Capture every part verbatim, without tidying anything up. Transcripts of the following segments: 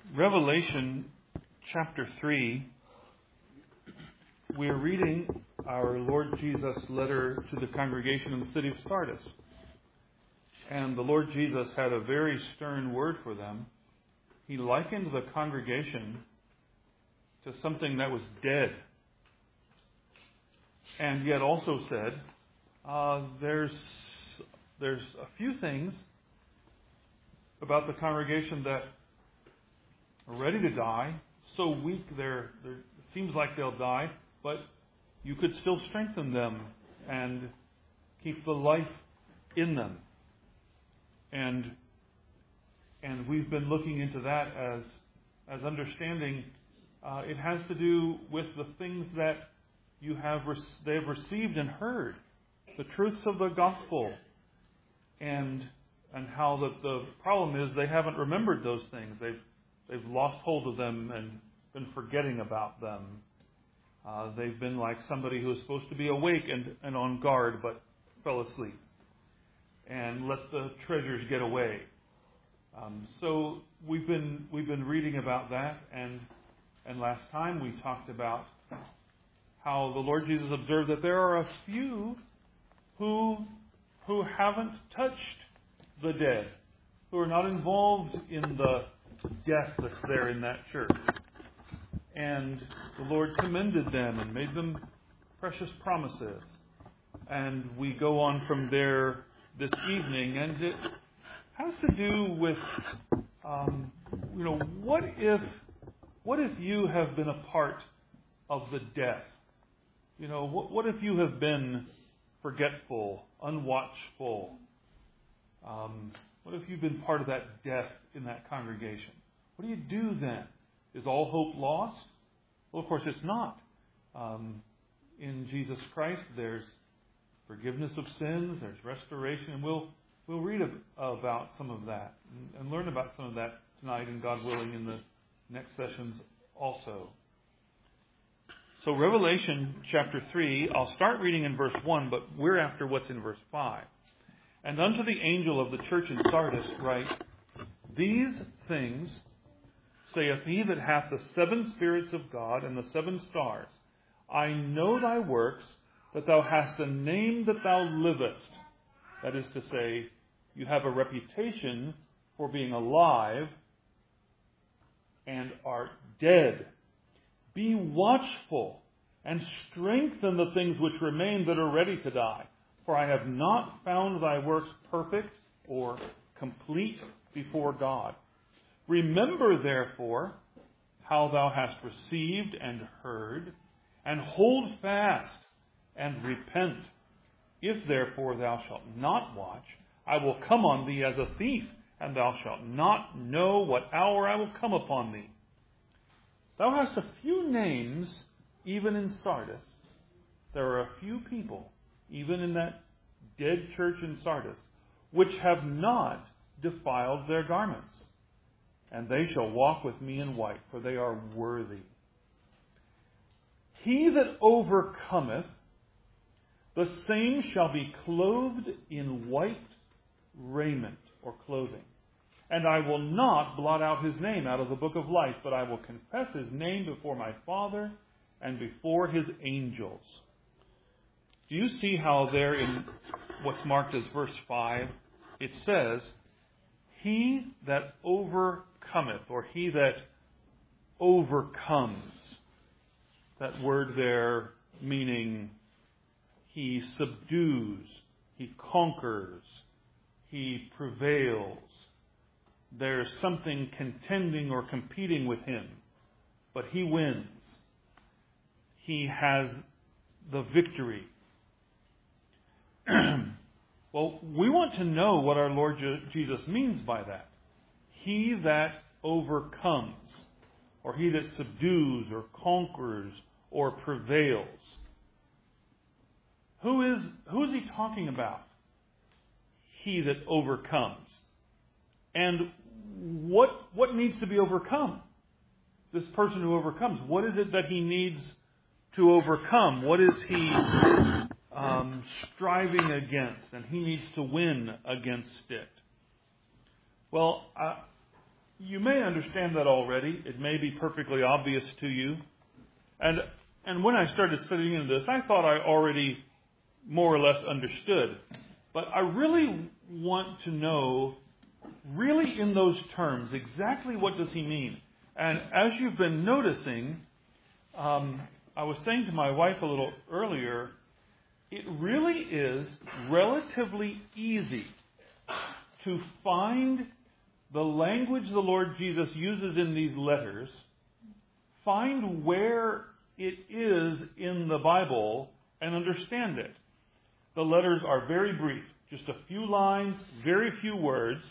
Revelation chapter three, we are reading our Lord Jesus' letter to the congregation in the city of Sardis. And the Lord Jesus had a very stern word for them. He likened the congregation to something that was dead. And yet also said, uh, there's, there's a few things about the congregation that are ready to die, so weak they're, they're, it seems like they'll die, but you could still strengthen them and keep the life in them. And and we've been looking into that as as understanding. Uh, it has to do with the things that you have re- they have received and heard, the truths of the gospel, and and how the the problem is they haven't remembered those things. They've they've lost hold of them and been forgetting about them. Uh, they've been like somebody who was supposed to be awake and, and on guard but fell asleep and let the treasures get away. Um, so we've been we've been reading about that, and and last time we talked about how the Lord Jesus observed that there are a few who who haven't touched the dead, who are not involved in the death that's there in that church. And the Lord commended them and made them precious promises. And we go on from there this evening, and it has to do with, um, you know, what if, what if you have been a part of the death? You know, what, what if you have been forgetful, unwatchful? Um, what if you've been part of that death in that congregation? What do you do then? Is all hope lost? Well, of course it's not. Um, in Jesus Christ, there's forgiveness of sins, there's restoration, and we'll we'll read about some of that and, and learn about some of that tonight, and God willing, in the next sessions also. So Revelation chapter three, I'll start reading in verse one, but we're after what's in verse five. And unto the angel of the church in Sardis write, These things saith he that hath the seven spirits of God and the seven stars, I know thy works, that thou hast a name that thou livest. That is to say, you have a reputation for being alive and art dead. Be watchful and strengthen the things which remain that are ready to die. For I have not found thy works perfect or complete before God. Remember, therefore, how thou hast received and heard, and hold fast and repent. If therefore thou shalt not watch, I will come on thee as a thief, and thou shalt not know what hour I will come upon thee. Thou hast a few names, even in Sardis. There are a few people, even in that dead church in Sardis, which have not defiled their garments. And they shall walk with me in white, for they are worthy. He that overcometh, the same shall be clothed in white raiment or clothing. And I will not blot out his name out of the book of life, but I will confess his name before my Father and before his angels. Do you see how there in what's marked as verse five, it says, He that overcometh, or he that overcomes. That word there meaning he subdues, he conquers, he prevails. There's something contending or competing with him, but he wins. He has the victory. Well, we want to know what our Lord Jesus means by that. He that overcomes, or he that subdues, or conquers, or prevails. Who is, who is he talking about? He that overcomes. And what, what needs to be overcome? This person who overcomes. What is it that he needs to overcome? What is he um, striving against? And he needs to win against it. Well, uh, you may understand that already. It may be perfectly obvious to you. And and when I started studying into this, I thought I already more or less understood. But I really want to know, really in those terms, exactly what does he mean. And as you've been noticing, um, I was saying to my wife a little earlier, it really is relatively easy to find the language the Lord Jesus uses in these letters, find where it is in the Bible, and understand it. The letters are very brief, just a few lines, very few words.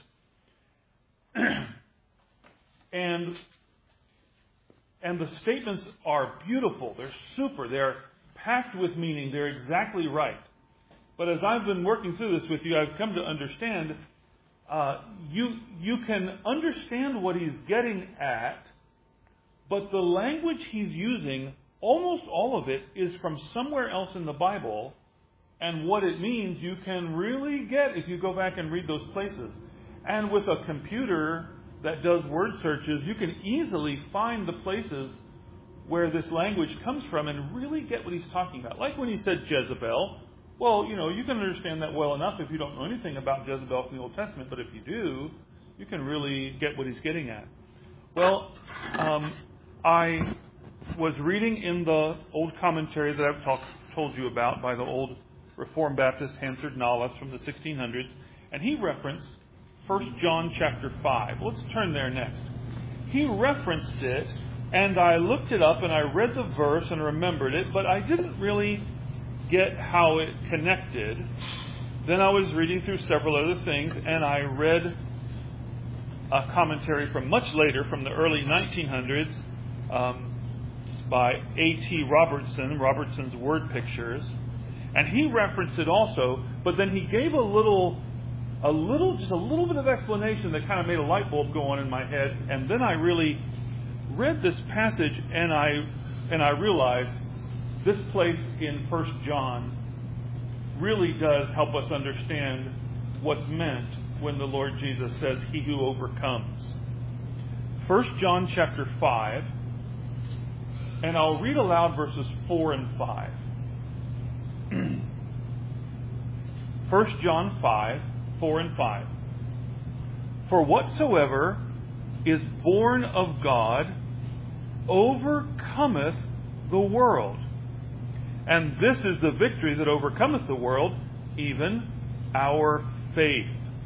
and and the statements are beautiful. They're super. They're packed with meaning. They're exactly right. But as I've been working through this with you, I've come to understand uh, you you can understand what he's getting at, but the language he's using, almost all of it, is from somewhere else in the Bible. And what it means, you can really get if you go back and read those places. And with a computer that does word searches, you can easily find the places where this language comes from and really get what he's talking about. Like when he said Jezebel. Well, you know, you can understand that well enough if you don't know anything about Jezebel from the Old Testament. But if you do, you can really get what he's getting at. Well, um, I was reading in the old commentary that I've talk, told you about by the old Reformed Baptist Hansard Knollys from the sixteen hundreds, and he referenced First John chapter five. Let's turn there next. He referenced it, and I looked it up, and I read the verse and remembered it, but I didn't really get how it connected. Then I was reading through several other things, and I read a commentary from much later, from the early nineteen hundreds, um, by A T Robertson, Robertson's Word Pictures. And he referenced it also, but then he gave a little, a little, just a little bit of explanation that kind of made a light bulb go on in my head. And then I really read this passage, and I and I realized this place in First John really does help us understand what's meant when the Lord Jesus says, "He who overcomes." First John chapter five, and I'll read aloud verses four and five. First John five, four and five. For whatsoever is born of God overcometh the world. And this is the victory that overcometh the world, even our faith.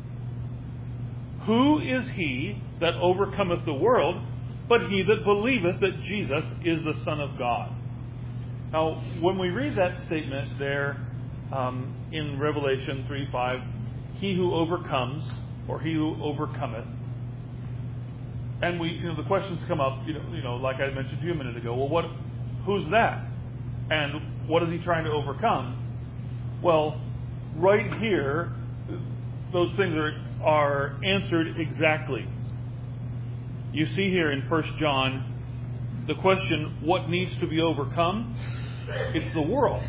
Who is he that overcometh the world, but he that believeth that Jesus is the Son of God? Now, when we read that statement there um, in Revelation three five, he who overcomes, or he who overcometh, and we, you know, the questions come up, you know, you know, like I mentioned to you a minute ago. Well, what, who's that, and what is he trying to overcome? Well, right here, those things are are answered exactly. You see here in First John the question, what needs to be overcome? It's the world.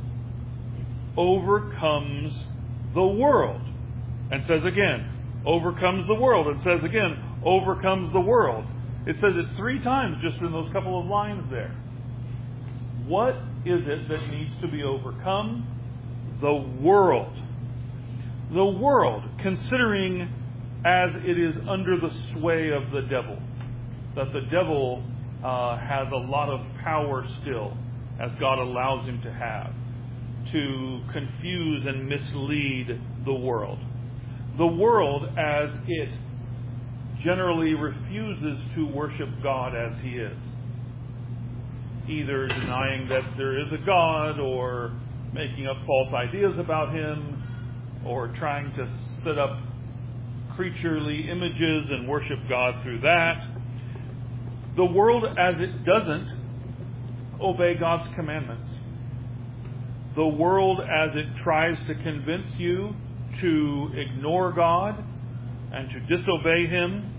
Overcomes the world. And says again, overcomes the world. And says again, overcomes the world. It says it three times just in those couple of lines there. What is it that needs to be overcome? The world. The world, considering as it is under the sway of the devil. That the devil uh, has a lot of power still, as God allows him to have, to confuse and mislead the world. The world, as it generally refuses to worship God as he is. Either denying that there is a God, or making up false ideas about him, or trying to set up creaturely images and worship God through that. The world, as it doesn't obey God's commandments. The world, as it tries to convince you to ignore God and to disobey him.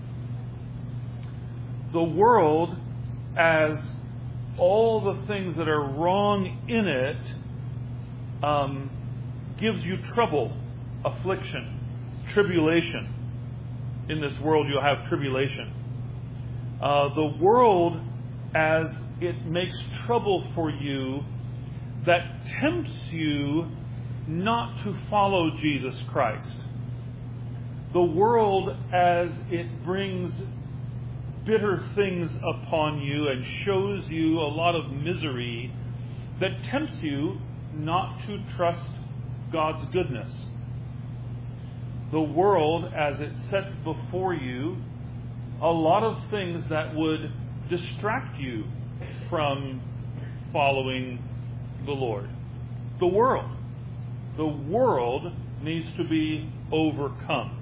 The world, as all the things that are wrong in it, um, gives you trouble, affliction, tribulation. In this world you'll have tribulation. Uh, the world as it makes trouble for you, that tempts you not to follow Jesus Christ. The world as it brings bitter things upon you and shows you a lot of misery that tempts you not to trust God's goodness. The world as it sets before you a lot of things that would distract you from following the Lord. The world. The world needs to be overcome.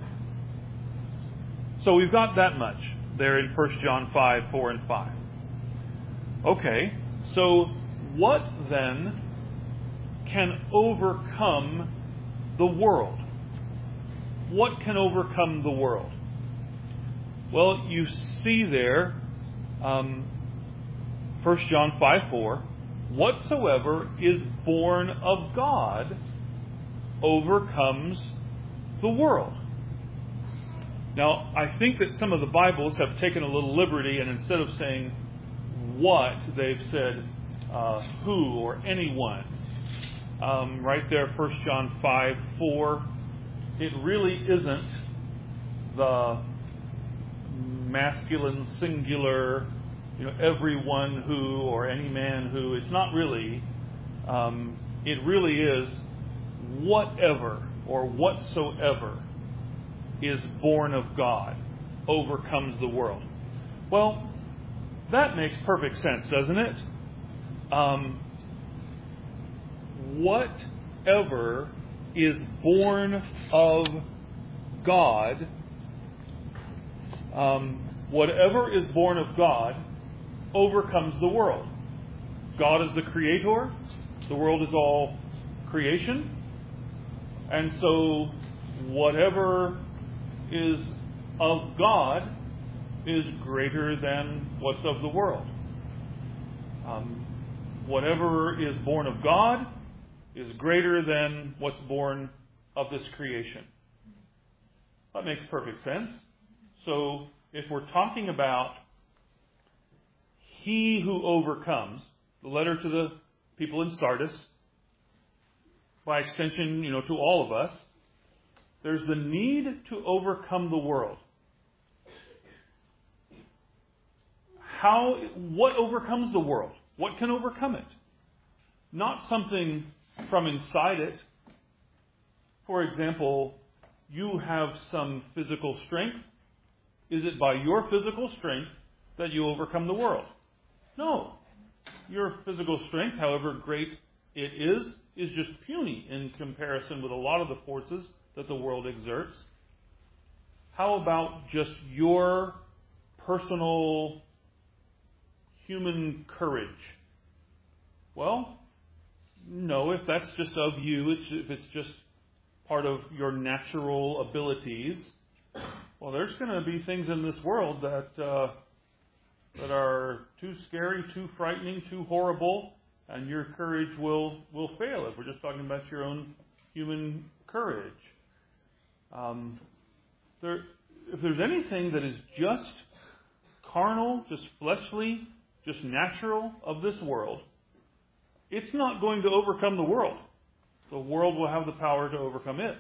So we've got that much there in First John five, four and five. Okay, so what then can overcome the world? What can overcome the world? Well, you see there, um, First John five, four, whatsoever is born of God overcomes the world. Now, I think that some of the Bibles have taken a little liberty, and instead of saying what, they've said uh, who or anyone. Um, right there, First John five, four, it really isn't the masculine singular, you know, everyone who or any man who. It's not really. Um, it really is whatever or whatsoever is born of God overcomes the world. Well, that makes perfect sense, doesn't it? Um, whatever is born of God, um, whatever is born of God overcomes the world. God is the creator. The world is all creation. And so whatever is of God is greater than what's of the world. Um, whatever is born of God is greater than what's born of this creation. That makes perfect sense. So if we're talking about he who overcomes, the letter to the people in Sardis, by extension, you know, to all of us, there's the need to overcome the world. How, what overcomes the world? What can overcome it? Not something from inside it. For example, you have some physical strength. Is it by your physical strength that you overcome the world? No. Your physical strength, however great it is, is just puny in comparison with a lot of the forces that the world exerts. How about just your personal human courage? Well, no, if that's just of you, it's, if it's just part of your natural abilities, well, there's going to be things in this world that uh, that are too scary, too frightening, too horrible, and your courage will, will fail if we're just talking about your own human courage. Um, there, if there's anything that is just carnal, just fleshly, just natural of this world, it's not going to overcome the world. The world will have the power to overcome it.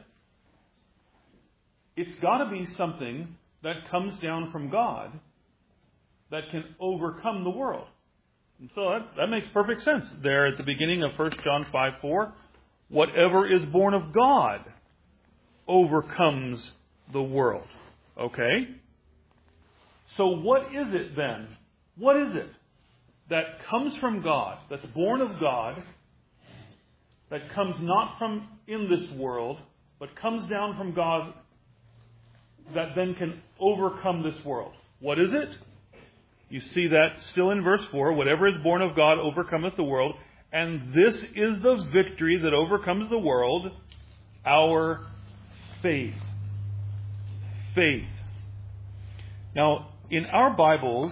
It's got to be something that comes down from God that can overcome the world. And so that, that makes perfect sense. There at the beginning of First John five, four, whatever is born of God overcomes the world. Okay? So what is it then? What is it that comes from God, that's born of God, that comes not from in this world, but comes down from God, that then can overcome this world? What is it? You see that still in verse four. Whatever is born of God overcometh the world. And this is the victory that overcomes the world, our faith. Faith. Now, in our Bibles,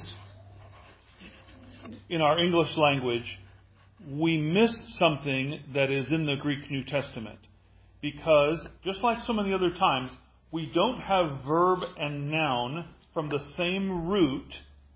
in our English language, we miss something that is in the Greek New Testament. Because, just like so many other times, we don't have verb and noun from the same root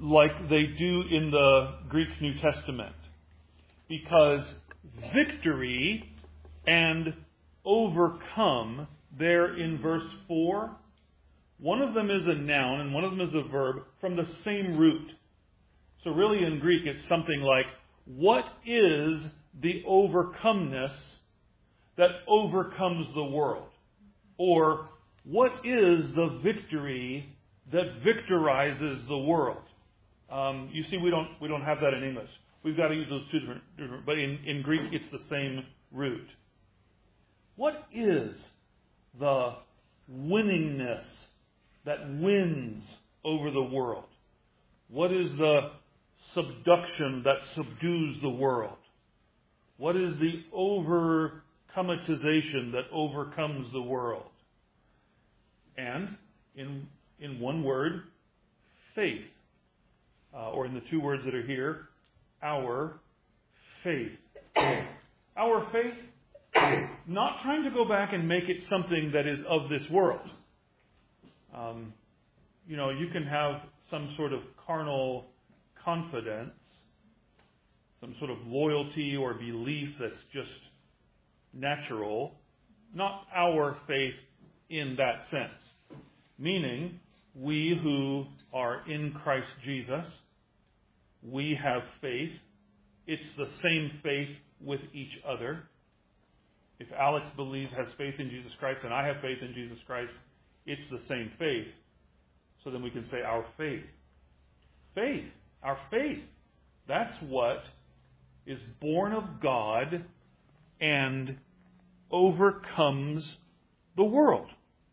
like they do in the Greek New Testament. Because victory and overcome, there in verse four, one of them is a noun and one of them is a verb from the same root. So really in Greek it's something like, what is the overcomeness that overcomes the world? Or, what is the victory that victorizes the world? Um, you see, we don't we don't have that in English. We've got to use those two different, different but in, in Greek it's the same root. What is the winningness that wins over the world? What is the subduction that subdues the world? What is the overcomatization that overcomes the world? And, in in one word, faith. Uh, or in the two words that are here, our faith. Our faith, not trying to go back and make it something that is of this world. Um, you know, you can have some sort of carnal confidence, some sort of loyalty or belief that's just natural, not our faith in that sense. Meaning, we who are in Christ Jesus, we have faith. It's the same faith with each other. If Alex believes, has faith in Jesus Christ, and I have faith in Jesus Christ, it's the same faith. So then we can say our faith. Faith. Our faith. That's what is born of God and overcomes the world.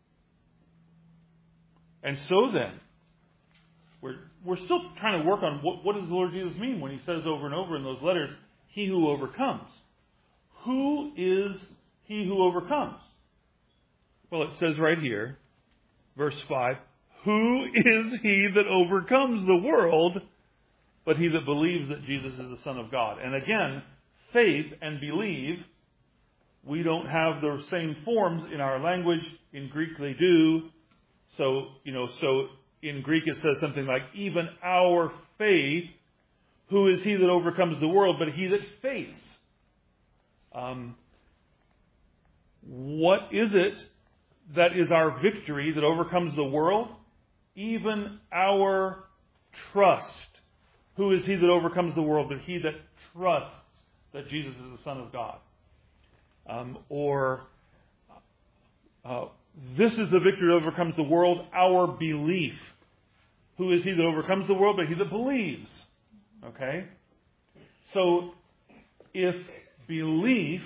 And so then, we're we're still trying to work on what, what does the Lord Jesus mean when he says over and over in those letters, he who overcomes. Who is he who overcomes? Well, it says right here, verse five, who is he that overcomes the world but he that believes that Jesus is the Son of God? And again, faith and believe, we don't have the same forms in our language. In Greek they do. So, you know, so in Greek it says something like, even our faith, who is he that overcomes the world but he that faiths? Um, what is it that is our victory that overcomes the world? Even our trust. Who is he that overcomes the world but he that trusts that Jesus is the Son of God? Um, or, uh, this is the victory that overcomes the world, our belief. Who is he that overcomes the world but he that believes? Okay? So, if belief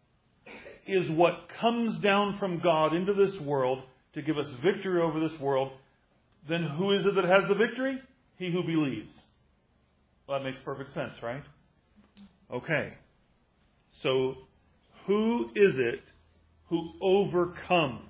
is what comes down from God into this world to give us victory over this world, then who is it that has the victory? He who believes. Well, that makes perfect sense, right? Okay. So, who is it who overcomes?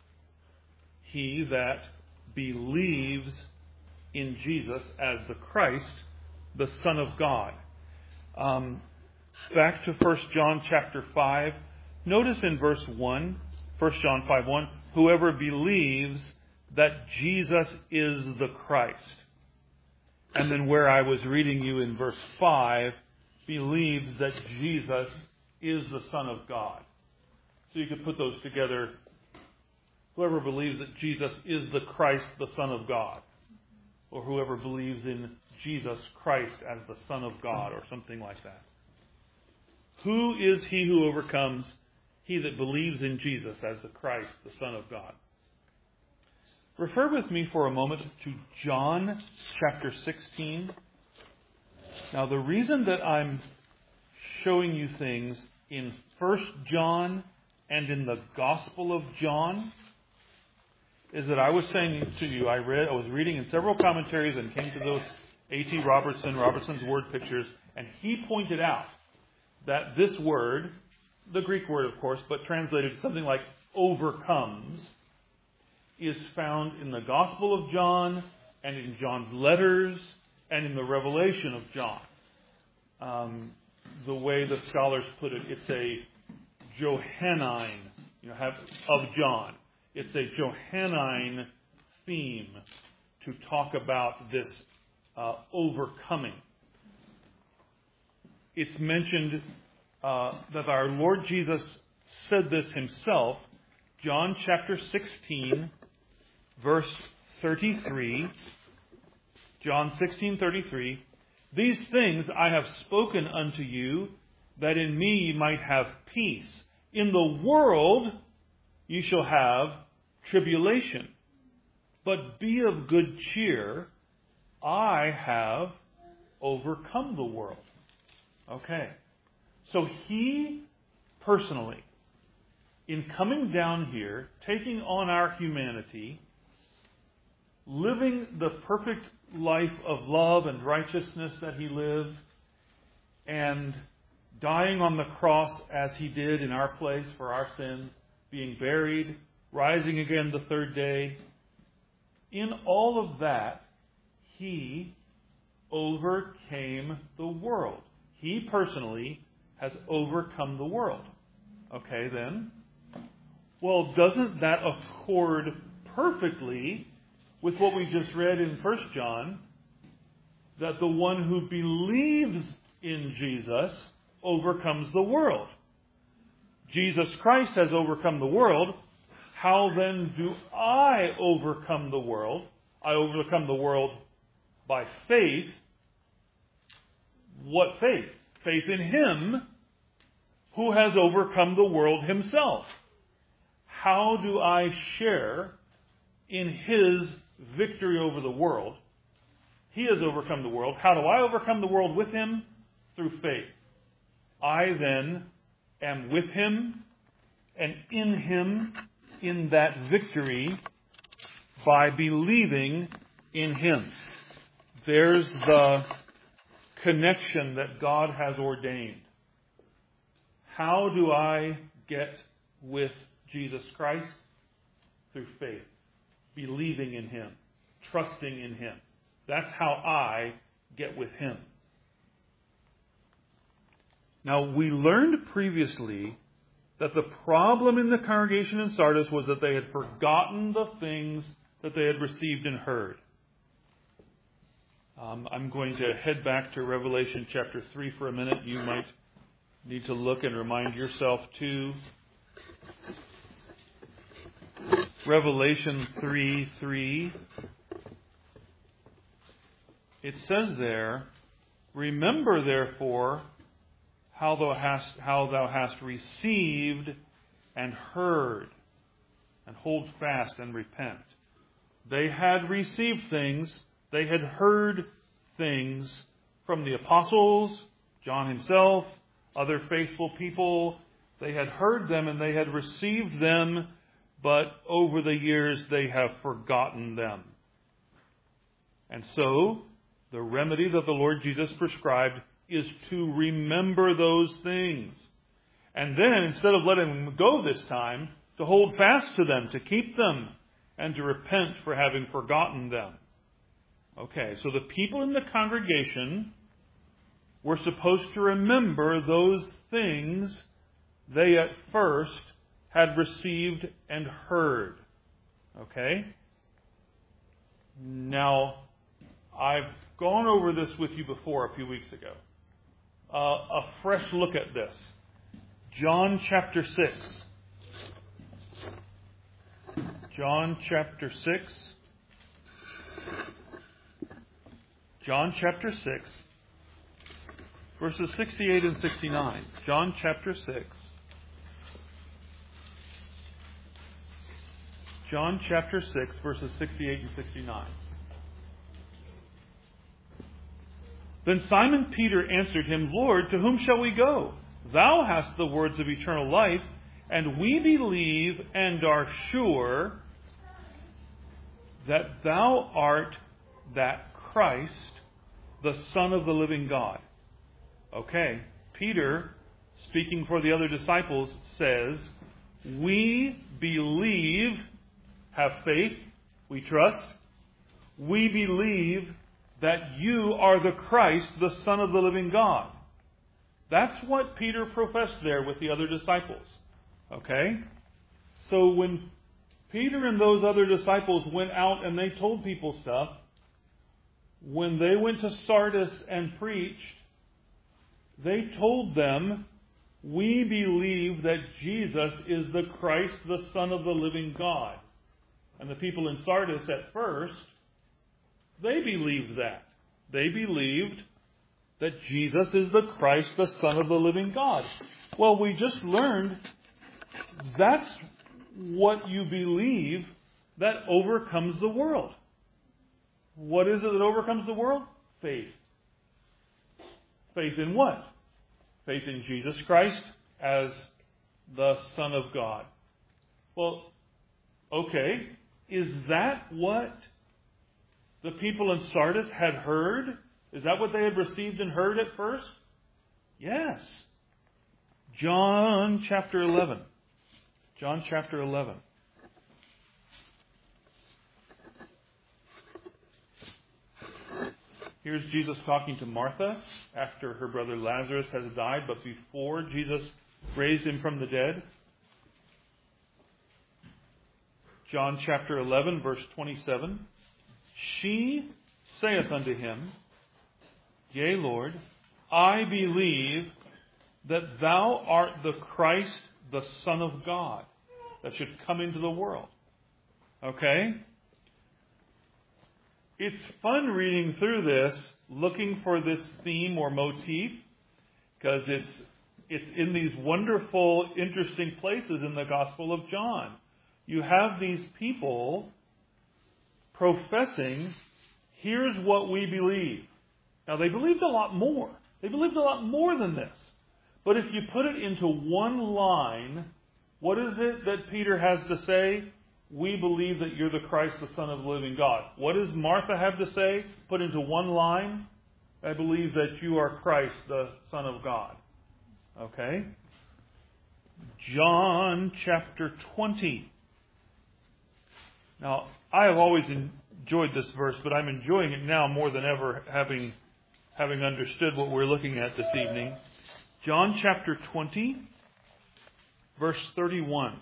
He that believes in Jesus as the Christ, the Son of God. Um, back to First John chapter five. Notice in verse one, First John five one, whoever believes that Jesus is the Christ. And then where I was reading you in verse five, believes that Jesus is the Son of God. So you could put those together. Whoever believes that Jesus is the Christ, the Son of God. Or whoever believes in Jesus Christ as the Son of God, or something like that. Who is he who overcomes? He that believes in Jesus as the Christ, the Son of God. Refer with me for a moment to John chapter sixteen. Now, the reason that I'm showing you things in First John and in the Gospel of John is that I was saying to you, I read, I was reading in several commentaries and came to those A T Robertson, Robertson's word pictures, and he pointed out that this word, the Greek word of course, but translated something like overcomes, is found in the Gospel of John and in John's letters and in the Revelation of John. Um, the way the scholars put it, it's a Johannine, you know, have, of John. It's a Johannine theme to talk about this uh, overcoming. It's mentioned uh, that our Lord Jesus said this himself. John chapter sixteen, verse thirty-three. John sixteen thirty-three. These things I have spoken unto you, that in me ye might have peace. In the world ye shall have tribulation. But be of good cheer. I have overcome the world. Okay. So he personally, in coming down here, taking on our humanity, living the perfect life of love and righteousness that he lived, and dying on the cross as he did in our place for our sins, being buried, rising again the third day, in all of that, he overcame the world. He personally has overcome the world. Okay, then. Well, doesn't that accord perfectly with what we just read in First John, that the one who believes in Jesus overcomes the world? Jesus Christ has overcome the world. How then do I overcome the world? I overcome the world by faith. What faith? Faith in Him who has overcome the world Himself. How do I share in His victory over the world? He has overcome the world. How do I overcome the world with Him? Through faith. I then am with Him and in Him in that victory by believing in Him. There's the connection that God has ordained. How do I get with Jesus Christ? Through faith. Believing in Him. Trusting in Him. That's how I get with Him. Now, we learned previously that the problem in the congregation in Sardis was that they had forgotten the things that they had received and heard. Um, I'm going to head back to Revelation chapter three for a minute. You might need to look and remind yourself too. Revelation three three. It says there, "Remember therefore how thou hast how thou hast received and heard, and hold fast and repent." They had received things, they had heard things from the apostles, John himself, other faithful people. They had heard them and they had received them, but over the years they have forgotten them. And so, the remedy that the Lord Jesus prescribed is to remember those things. And then, instead of letting them go this time, to hold fast to them, to keep them, and to repent for having forgotten them. Okay, so the people in the congregation were supposed to remember those things they at first had received and heard. Okay? Now, I've gone over this with you before a few weeks ago. Uh, a fresh look at this. John chapter six. John chapter six. John chapter six. Verses sixty-eight and sixty-nine. John chapter six. John chapter six, verses sixty-eight and sixty-nine. Then Simon Peter answered him, "Lord, to whom shall we go? Thou hast the words of eternal life, and we believe and are sure that thou art that Christ, the Son of the living God." Okay, Peter, speaking for the other disciples, says, we believe, have faith, we trust, we believe that you are the Christ, the Son of the living God. That's what Peter professed there with the other disciples. Okay? So when Peter and those other disciples went out and they told people stuff, when they went to Sardis and preached, they told them, we believe that Jesus is the Christ, the Son of the living God. And the people in Sardis at first, they believed that. They believed that Jesus is the Christ, the Son of the living God. Well, we just learned that's what you believe that overcomes the world. What is it that overcomes the world? Faith. Faith in what? Faith in Jesus Christ as the Son of God. Well, okay, is that what the people in Sardis had heard? Is that what they had received and heard at first? Yes. John chapter eleven. John chapter eleven. Here's Jesus talking to Martha after her brother Lazarus has died, but before Jesus raised him from the dead. John chapter eleven, verse twenty-seven. She saith unto him, Yea, Lord, I believe that thou art the Christ, the Son of God, that should come into the world. Okay? It's fun reading through this, looking for this theme or motif, because it's it's in these wonderful, interesting places in the Gospel of John. You have these people professing, here's what we believe. Now, they believed a lot more. They believed a lot more than this. But if you put it into one line, what is it that Peter has to say? We believe that you're the Christ, the Son of the living God. What does Martha have to say? Put into one line, I believe that you are Christ, the Son of God. Okay? John chapter twenty. Now, I have always enjoyed this verse, but I'm enjoying it now more than ever, having, having understood what we're looking at this evening. John chapter twenty, verse thirty-one.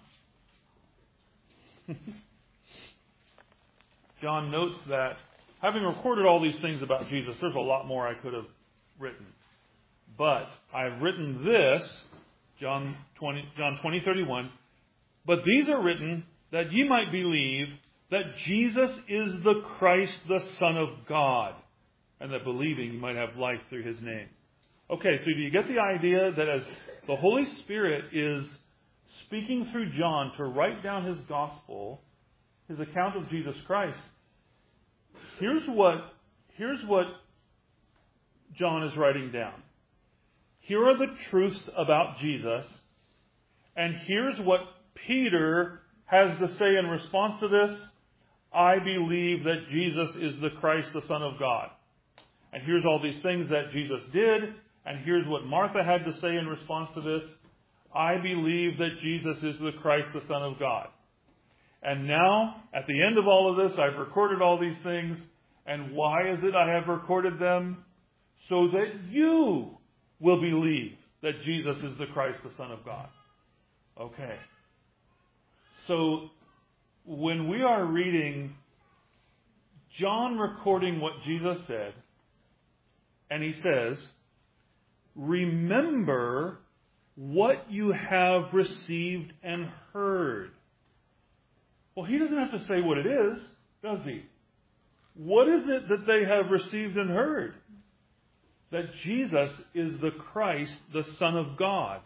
John notes that, having recorded all these things about Jesus, there's a lot more I could have written. But I've written this, John twenty, John twenty, thirty-one, but these are written that ye might believe that Jesus is the Christ, the Son of God, and that believing you might have life through his name. Okay, so do you get the idea that as the Holy Spirit is speaking through John to write down his gospel, his account of Jesus Christ, here's what, here's what John is writing down. Here are the truths about Jesus, and here's what Peter has to say in response to this. I believe that Jesus is the Christ, the Son of God. And here's all these things that Jesus did, and here's what Martha had to say in response to this. I believe that Jesus is the Christ, the Son of God. And now, at the end of all of this, I've recorded all these things. And why is it I have recorded them? So that you will believe that Jesus is the Christ, the Son of God. Okay. So, when we are reading John recording what Jesus said, and he says, remember what you have received and heard. Well, he doesn't have to say what it is, does he? What is it that they have received and heard? That Jesus is the Christ, the Son of God.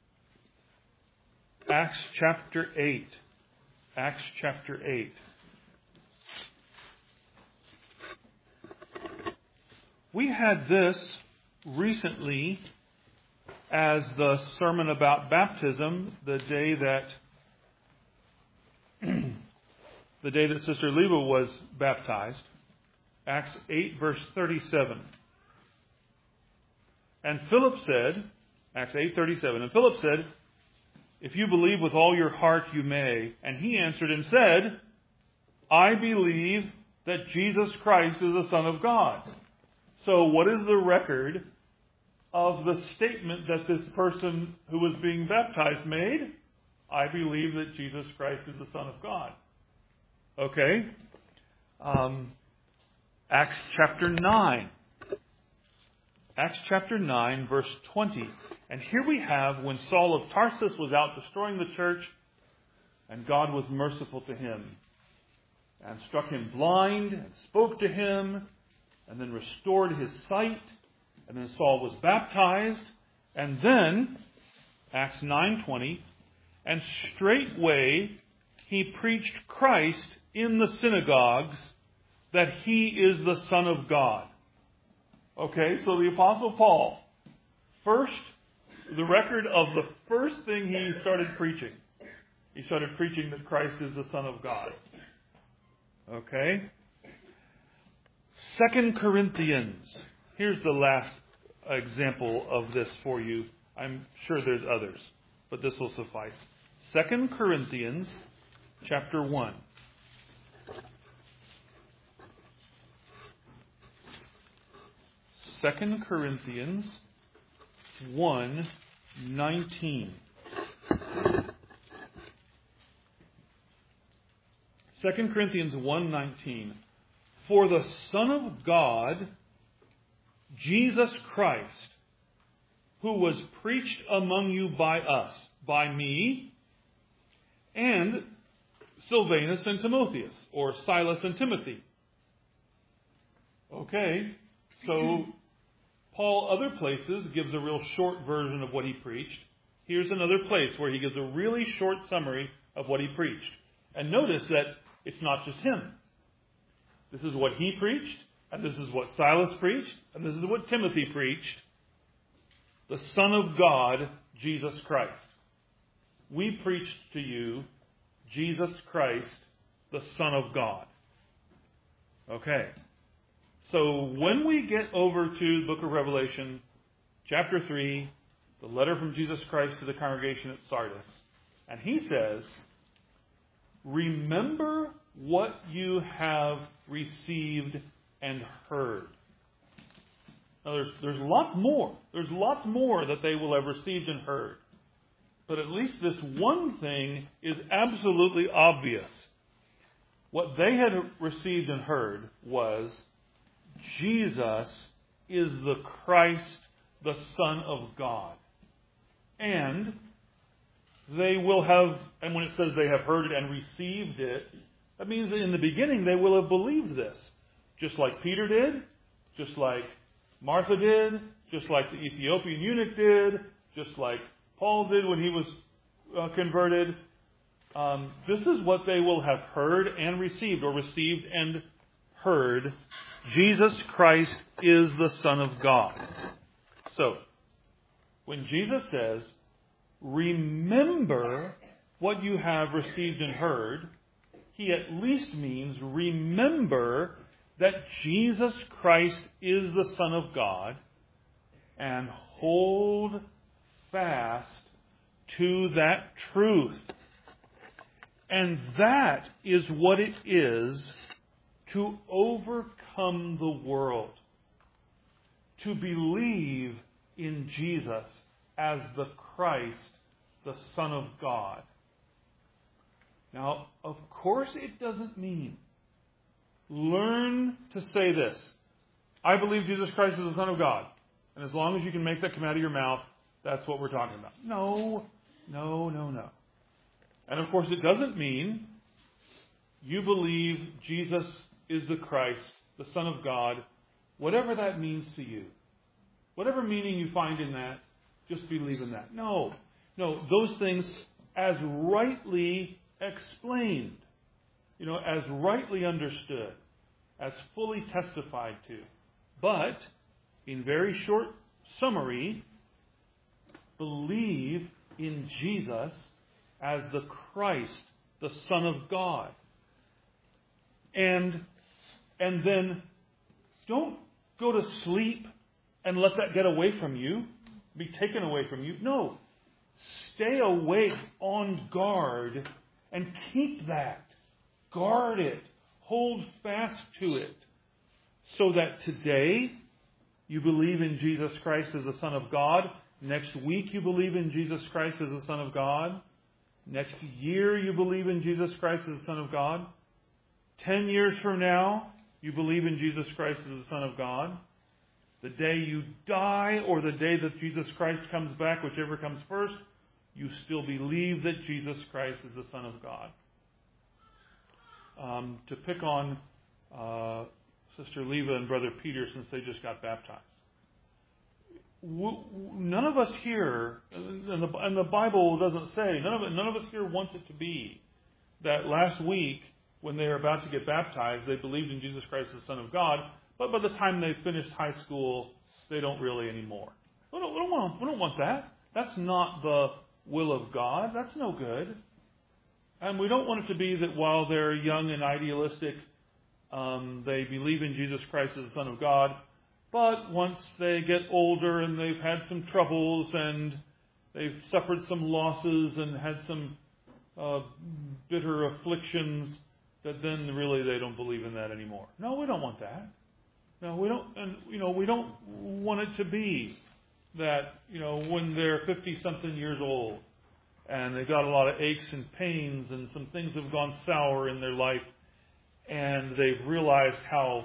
Acts chapter eight. Acts chapter eight. We had this recently as the sermon about baptism, the day that the day that Sister Leva was baptized. Acts eight, verse thirty-seven. And Philip said, Acts eight, thirty-seven, and Philip said, if you believe with all your heart, you may. And he answered and said, I believe that Jesus Christ is the Son of God. So what is the record of the statement that this person who was being baptized made? I believe that Jesus Christ is the Son of God. Okay? Um, Acts chapter nine. Acts chapter nine, verse twenty. And here we have when Saul of Tarsus was out destroying the church, and God was merciful to him and struck him blind and spoke to him and then restored his sight. And then Saul was baptized. And then, Acts nine twenty, and straightway he preached Christ in the synagogues that he is the Son of God. Okay, so the Apostle Paul, first, the record of the first thing he started preaching. He started preaching that Christ is the Son of God. Okay? Second Corinthians. Here's the last example of this for you. I'm sure there's others, but this will suffice. Second Corinthians chapter one. Second Corinthians one nineteen. Second Corinthians one nineteen. For the Son of God, Jesus Christ, who was preached among you by us, by me, and Silvanus and Timotheus, or Silas and Timothy. Okay, so Paul, other places, gives a real short version of what he preached. Here's another place where he gives a really short summary of what he preached. And notice that it's not just him. This is what he preached, and this is what Silas preached, and this is what Timothy preached. The Son of God, Jesus Christ. We preached to you Jesus Christ, the Son of God. Okay. So when we get over to the book of Revelation, chapter three, the letter from Jesus Christ to the congregation at Sardis, and he says, remember what you have received and heard. Now there's, there's lots more. There's lots more that they will have received and heard. But at least this one thing is absolutely obvious. What they had received and heard was Jesus is the Christ, the Son of God. And they will have, and when it says they have heard it and received it, that means that in the beginning they will have believed this. Just like Peter did, just like Martha did, just like the Ethiopian eunuch did, just like Paul did when he was uh, converted. Um, this is what they will have heard and received, or received and heard. Jesus Christ is the Son of God. So, when Jesus says, remember what you have received and heard, he at least means remember that Jesus Christ is the Son of God, and hold fast to that truth. And that is what it is to overcome the world. To believe in Jesus as the Christ, the Son of God. Now, of course it doesn't mean learn to say this. I believe Jesus Christ is the Son of God. And as long as you can make that come out of your mouth, that's what we're talking about. No, no, no, no. And of course it doesn't mean you believe Jesus is the Christ, the Son of God, whatever that means to you. Whatever meaning you find in that, just believe in that. No, no, those things as rightly explained, you know, as rightly understood, as fully testified to. But, in very short summary, believe in Jesus as the Christ, the Son of God. And, and then don't go to sleep and let that get away from you, be taken away from you. No. Stay awake, on guard, and keep that. Guard it. Hold fast to it. So that today you believe in Jesus Christ as the Son of God. Next week you believe in Jesus Christ as the Son of God. Next year you believe in Jesus Christ as the Son of God. Ten years from now you believe in Jesus Christ as the Son of God, the day you die or the day that Jesus Christ comes back, whichever comes first, you still believe that Jesus Christ is the Son of God. Um, to pick on uh, Sister Leva and Brother Peter since they just got baptized. None of us here, and the, and the Bible doesn't say, none of, it, none of us here wants it to be that last week when they were about to get baptized, they believed in Jesus Christ as the Son of God, but by the time they finished high school, they don't really anymore. We don't, we don't want, we don't want that. That's not the will of God. That's no good. And we don't want it to be that while they're young and idealistic, um, they believe in Jesus Christ as the Son of God, but once they get older and they've had some troubles and they've suffered some losses and had some uh, bitter afflictions, that then really they don't believe in that anymore. No, we don't want that. No, we don't. And you know, we don't want it to be that you know when they're fifty-something years old and they've got a lot of aches and pains and some things have gone sour in their life, and they've realized how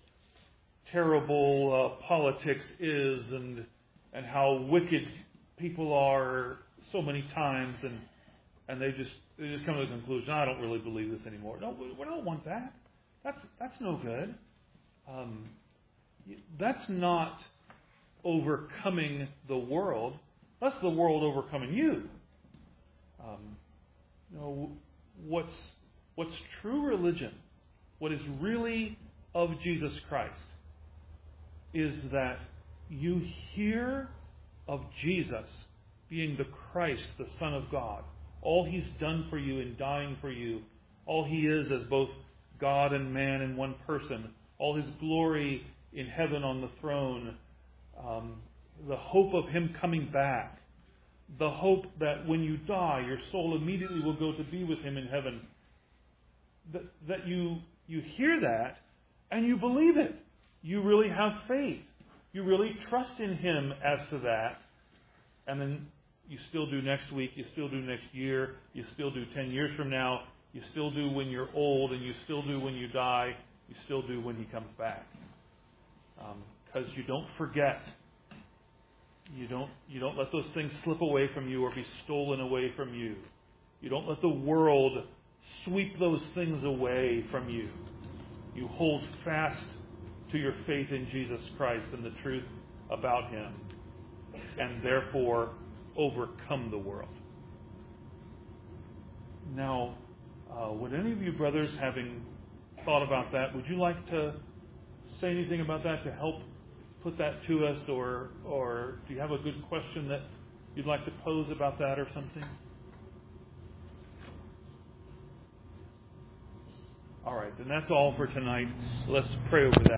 terrible uh, politics is and and how wicked people are so many times, and and they just they just come to the conclusion, I don't really believe this anymore. No, we, we don't want that. That's that's no good. Um, that's not overcoming the world. That's the world overcoming you. Um, you know what's what's true religion, what is really of Jesus Christ, is that you hear of Jesus being the Christ, the Son of God, all He's done for you in dying for you, all He is as both God and man in one person, all His glory in heaven on the throne, um, the hope of Him coming back, the hope that when you die, your soul immediately will go to be with Him in heaven, that, that you you hear that and you believe it. You really have faith. You really trust in Him as to that. And then you still do next week, you still do next year, you still do ten years from now, you still do when you're old, and you still do when you die, you still do when He comes back. Because um, you don't forget. You don't, you don't let those things slip away from you or be stolen away from you. You don't let the world sweep those things away from you. You hold fast to your faith in Jesus Christ and the truth about Him, and therefore overcome the world. Now, uh, would any of you brothers, having thought about that, would you like to say anything about that to help put that to us, or or do you have a good question that you'd like to pose about that or something? All right, then that's all for tonight. Let's pray over that.